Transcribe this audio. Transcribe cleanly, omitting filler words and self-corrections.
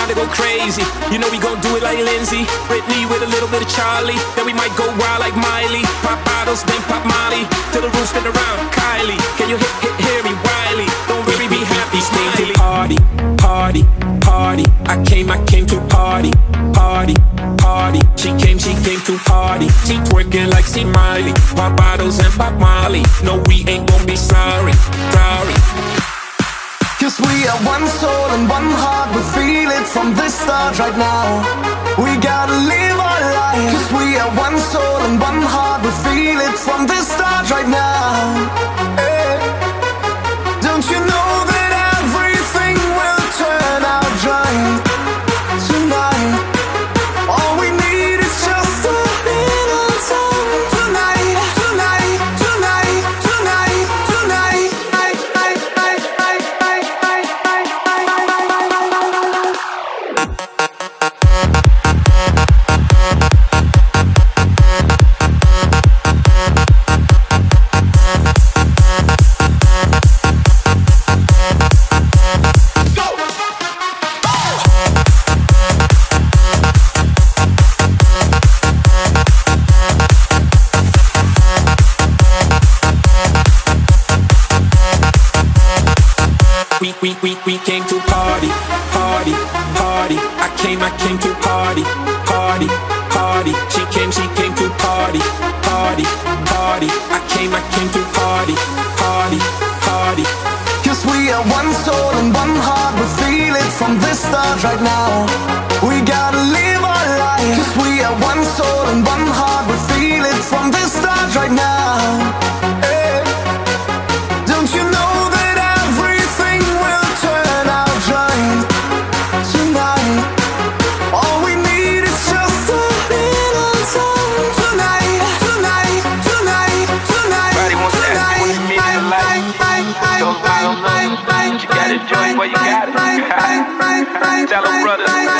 to go crazy. You know we gon' do it like Lindsay, Britney with a little bit of Charlie. Then we might go wild like Miley. Pop bottles, then pop Molly, till the room spin around. Kylie, can you hear me? Wiley, don't really be happy. Smiley. Party, party, party. I came to party, party, party. She came to party. She twerking like C. Miley. Pop bottles and pop Molly. No, we ain't gon' be sorry, sorry. Cause we are one soul and one heart. We feel it from the start right now. We gotta live our life. Cause we are one soul and one heart. We feel it from the start right now. Hey. Don't you know that everything will turn out right tonight? All we need is just a little time. Tonight, tonight, tonight, tonight, tonight. We came to party, party, party. I came to party, party, party. She came to party, party, party. I came to party, party, party. Cause we are one soul and one heart. We feel it from the start right now. We gotta live our life. Cause we are one soul and one heart. We feel it from the start right now. Hey. Don't you know that everything will turn out right tonight? All we need is just a little time. Tonight, tonight, tonight, tonight. Everybody wants to ask you what it means in life. So I don't know. You gotta enjoy it while you got it. Tell them, brother.